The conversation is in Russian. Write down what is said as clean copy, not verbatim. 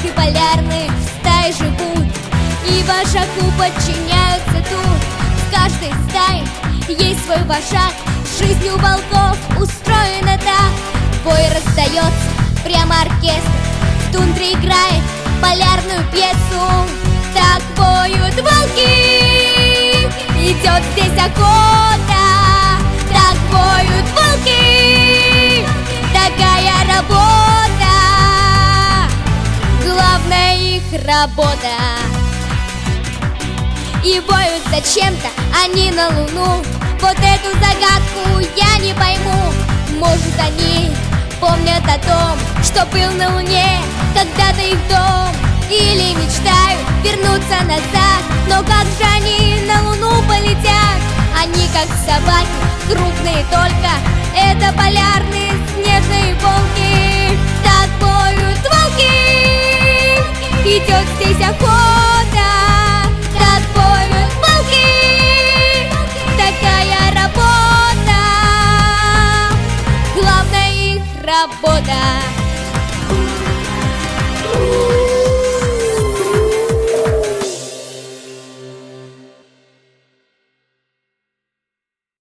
волки полярные в стае живут, и вожаку подчиняются тут. В каждой стае есть свой вожак, жизнь у волков устроена так. Бой раздается, прямо оркестр в тундре играет полярную пьесу. Так поют волки, идет здесь охота. Так поют волки, такая работа, главная их работа. И воют зачем-то они на луну. Вот эту загадку я не пойму. Может, они помнят о том, что был на луне когда-то их дом, или мечтают вернуться назад. Но как же они на луну полетят? Они как собаки, крупные только, это полярные